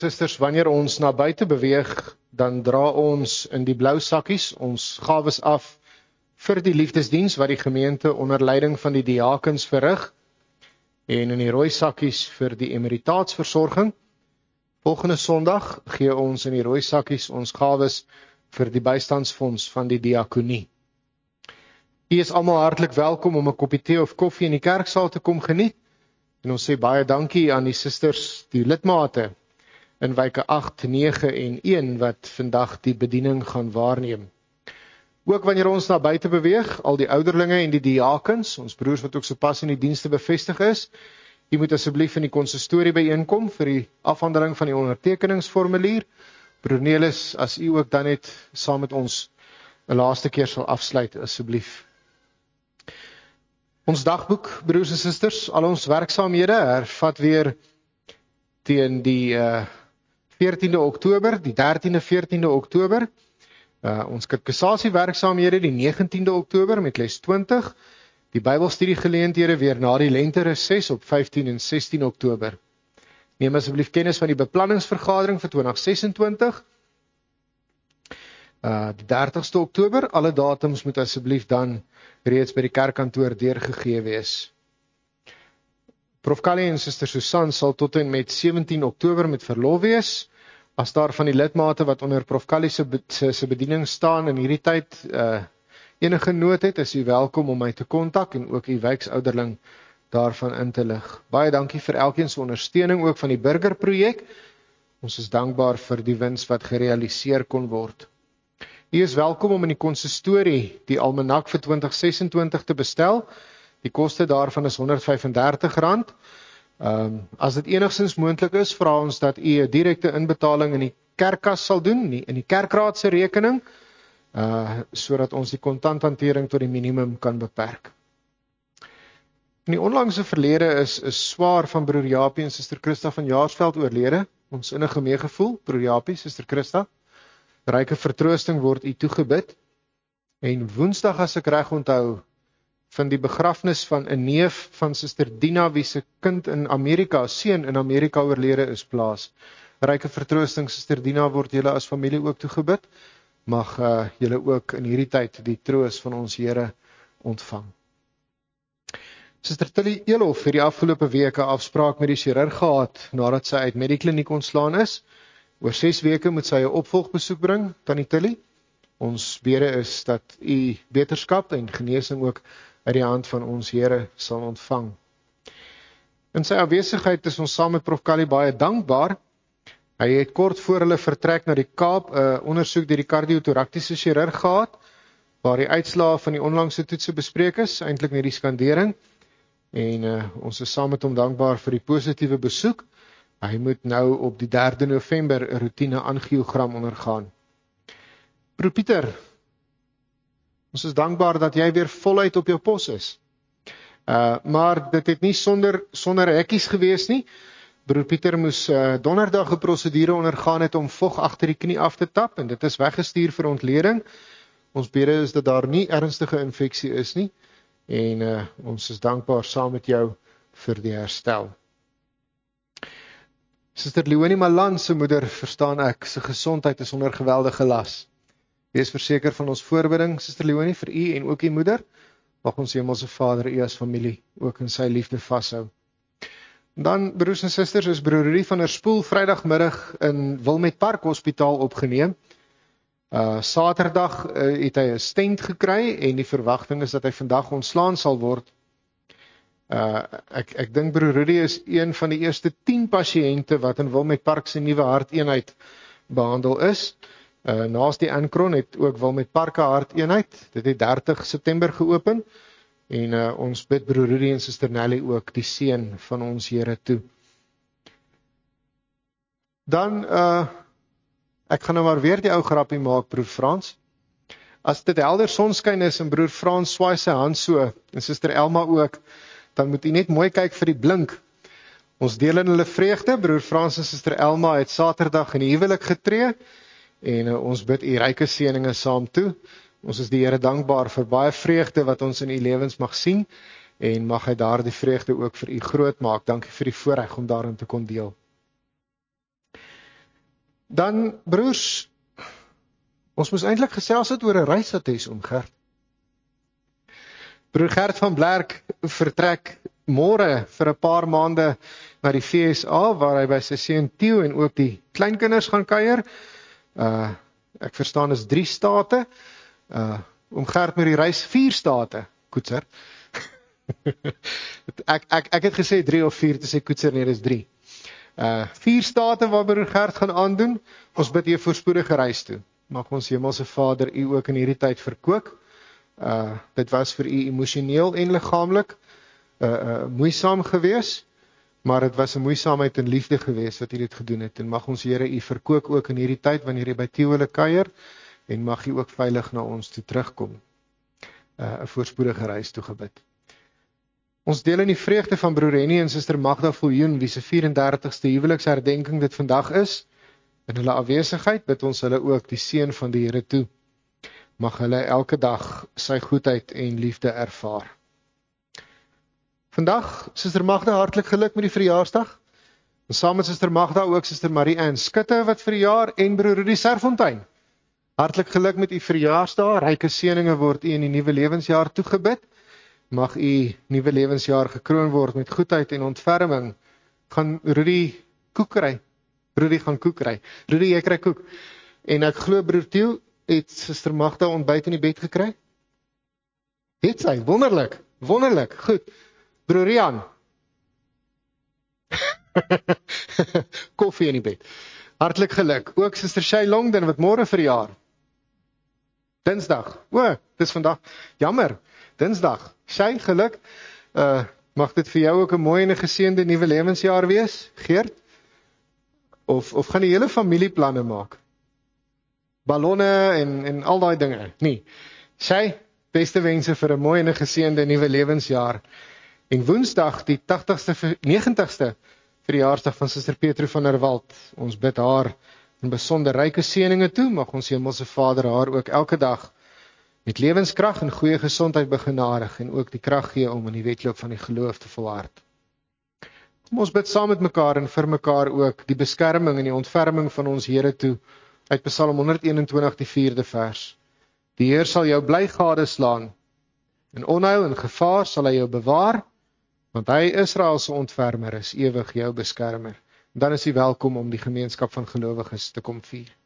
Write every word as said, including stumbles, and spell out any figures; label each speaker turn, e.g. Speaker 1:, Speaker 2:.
Speaker 1: Susters, wanneer ons na buite beweeg, dan dra ons in die blou sakkies ons gawes af vir die liefdesdiens wat die gemeente onder leiding van die diakens verrig, en in die rooi sakkies vir die emeritaatsversorging. Volgende Sondag gee ons in die rooi sakkies ons gawes vir die bystandsfonds van die diakonie. U is almal hartlik welkom om 'n koppie tee of koffie in die kerksaal te kom geniet, en ons sê baie dankie aan die susters, die lidmate in wyke agt, nege en een wat vandag die bediening gaan waarneem. Ook wanneer ons na buite beweeg, al die ouderlinge en die diakens, ons broers wat ook sopas in die dienste bevestig is, u moet asseblief in die konsistorie byeenkom vir die afhandeling van die ondertekeningsformulier. Broer Nelis, as u ook dan net saam met ons 'n laaste keer sal afsluit, asseblief. Ons dagboek, broers en susters, al ons werksaamhede hervat weer teen die uh, veertiende Oktober, die dertiende, veertiende Oktober. Uh, ons kateksasie werksaamhede die negentiende Oktober met les twintig. Die Bybelstudiegeleenthede weer na die lente reses op vyftien en sestien Oktober. Neem asseblief kennis van die beplanningsvergadering vir twintig sesentwintig. Uh, die dertigste Oktober, alle datums moet asseblief dan reeds by die kerkkantoor deurgegee wees. Prof Callie en Suster Susan sal tot en met sewentien Oktober met verlof wees. As daar van die lidmate wat onder Prof Callie se, se, se bediening staan in hierdie tyd uh, enige nood het, is u welkom om my te kontak en ook u wijksouderling daarvan in te lig. Baie dankie vir elkeen se ondersteuning ook van die burgerprojek. Ons is dankbaar vir die wins wat gerealiseer kon word. U is welkom om in die konsistorie die almanak vir twintig sesentwintig te bestel. Die koste daarvan is honderd vyf en dertig rand. Um, as dit enigstens moontlik is, vra ons dat u 'n direkte inbetaling in die kerkkas sal doen, in die kerkraad se rekening, uh, sodat ons die kontanthantering tot die minimum kan beperk. In die onlangse verlede is, is swaar van broer Japie en Suster Christa van Jaarsveld oorlede. Ons innige meegevoel, broer Japie, Suster Christa. Ryke vertroosting word u toegebid. En Woensdag, as ek reg onthou, van die begrafnis van 'n neef van Suster Dina, wie se kind in Amerika, seun in Amerika oorlede is plaas. Ryke vertroosting, Suster Dina, word julle as familie ook toegebid. Mag uh, julle ook in hierdie tyd die troos van ons Here ontvang. Suster Tilly Elof het die afgelope week 'n afspraak met die chirurg gehad, nadat sy uit Medikliniek ontslaan is. Oor ses weke moet sy 'n opvolgbesoek bring, Tannie Tilly. Ons bede is dat u beterskap en genesing ook uit die hand van ons Here sal ontvang. In sy afwesigheid is ons saam met Prof Callie baie dankbaar. Hy het kort voor hulle vertrek na die Kaap 'n uh, ondersoek deur die kardiotoraktiese chirurg gehad, waar die uitslae van die onlangse toetse bespreek is, eintlik met die skandering. En uh, ons is saam met hom dankbaar vir die positiewe besoek. Hy moet nou op die derde November 'n roetine angiogram ondergaan. Broer Pieter, ons is dankbaar dat jy weer voluit op jou pos is. Uh, maar dit het nie sonder, sonder hekkies gewees nie. Broer Pieter moes uh, donderdag 'n prosedure ondergaan het om vog agter die knie af te tap, en dit is weggestuur vir ontleding. Ons bede is dat daar nie ernstige infeksie is nie, en uh, ons is dankbaar saam met jou vir die herstel. Suster Leonie Malan se moeder, verstaan ek, se gesondheid is onder geweldige las. Wees verseker van ons voorbidding, Suster Leonie, vir u en ook u moeder. Mag ons Hemelse Vader u as familie ook in sy liefde vashou. Dan, broers en susters, is broer Rudy van der Spoel Vrydagmiddag in Wilmet Park Hospitaal opgeneem. Uh, Saterdag uh, het hy 'n stent gekry en die verwagting is dat hy vandag ontslaan sal word. Uh, ek ek dink broer Rudy is een van die eerste tien pasiënte wat in Wilmet Park se nuwe harteenheid behandel is. Uh, naas die Ankron het ook Wilmet Park 'n harteenheid. Dit het dertig September geopen. En uh, ons bid broer Rudy en Suster Nelly ook die seën van ons Here toe. Dan, uh, ek gaan nou maar weer die ou grappie maak, broer Frans. As dit helder sonskyn is en broer Frans swaai sy hand so, en Suster Elma ook, dan moet u net mooi kyk vir die blink. Ons deel in hulle vreugde. Broer Frans en Suster Elma het Saterdag in die huwelik getree, en uh, ons bid u ryke seëninge saam toe. Ons is die Here dankbaar vir baie vreugde wat ons in u lewens mag sien, en mag hy daardie vreugde ook vir u groot maak. Dankie vir die voorreg om daarin te kon deel. Dan, broers, ons moes eintlik gesels het oor 'n reisattest om Gert. Broer Gert van Blerk vertrek môre vir 'n paar maande na die V S A, waar hy by sy seun Theo en ook die kleinkinders gaan kuier. Uh, ek verstaan is drie state. Uh, om Gert met die reis vier state, Koetser. ek, ek, ek het gesê drie of vier, te sê Koetser, nee, dis drie. Uh, vier state waar broer Gert gaan aandoen. Ons bid hier voorspoedige reis toe. Mag ons Hemelse Vader u ook in hierdie tyd verkoop. Uh, dit was vir u emosioneel en liggaamlik uh, uh, moeisaam gewees, maar dit was 'n moeisaamheid en liefde gewees wat u dit gedoen het. En mag ons Here u verkoop ook in hierdie tyd wanneer u by Theo hulle kuier, en mag u ook veilig na ons toe terugkom. Uh, 'n voorspoedige reis toe gebid. Ons deel in die vreugde van broer Henny en suster Magda Viljoen, wie se vyf en dertigste huweliksherdenking dit vandag is. In hulle afwesigheid bid ons hulle ook die seën van die Here toe. Mag hulle elke dag sy goedheid en liefde ervaar. Vandag, suster Magda, hartlik geluk met die verjaarsdag. En saam met suster Magda ook suster Marie-Anne Skutte wat verjaar en broer Rudy Serfontein. Hartlik geluk met u verjaarsdag. Ryke seëninge word u in die nuwe lewensjaar toegebid. Mag u nuwe lewensjaar gekroon word met goedheid en ontferming. Gaan Rudy koek kry. Rudy gaan koek kry. Rudy, jy kry koek. En ek glo broer Theo het suster Magda ontbyt in die bed gekry? Het sy, wonderlik, wonderlik, goed. Broer Rian. Koffie in die bed. Hartlik geluk. Ook suster Shay Longden wat môre verjaar. Dinsdag. O, dis vandag. Jammer. Dinsdag. Shay, geluk. Uh, mag dit vir jou ook 'n mooi en 'n geseënde nuwe lewensjaar wees, Geert? Of of gaan die hele familie planne maak? Ballonne en en al daai dinge. Nee. Sy beste wense vir 'n mooi en 'n geseënde nuwe lewensjaar. En Woensdag die tagtigste negentigste verjaarsdag van suster Petro van der Walt. Ons bid haar in besonder ryke seëninge toe. Mag ons Hemelse Vader haar ook elke dag met lewenskrag en goeie gesondheid begenadig en ook die krag gee om in die wedloop van die geloof te volhard. Kom ons bid saam met mekaar en vir mekaar ook die beskerming en die ontferming van ons Here toe. Uit Psalm honderd eenentwintig die vierde vers. Die Heer sal jou bly gadeslaan. In onheil en gevaar sal hy jou bewaar, want hy Israel se ontfermer is ewig jou beskermer. En dan is hy welkom om die gemeenskap van gelowiges te kom vier.